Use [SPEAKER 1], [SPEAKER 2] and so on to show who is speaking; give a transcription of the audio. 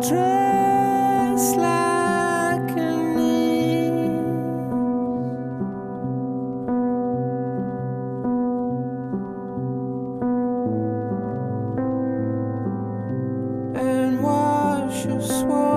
[SPEAKER 1] dress like a need. And wash your swollen